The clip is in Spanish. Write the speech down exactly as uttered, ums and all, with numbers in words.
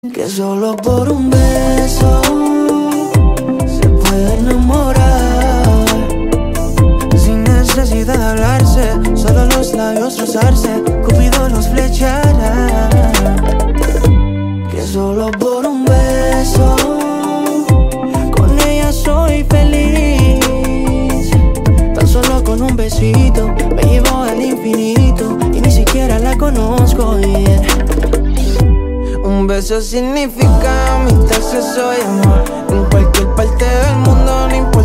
Que solo por un beso se puede enamorar, sin necesidad de hablarse, solo los labios rozarse, Cupido los flechará. Que solo por un beso con ella soy feliz, tan solo con un besito me llevo al infinito y ni siquiera la conozco bien. Un beso significa mitad, soy amor. En cualquier parte del mundo, no importa.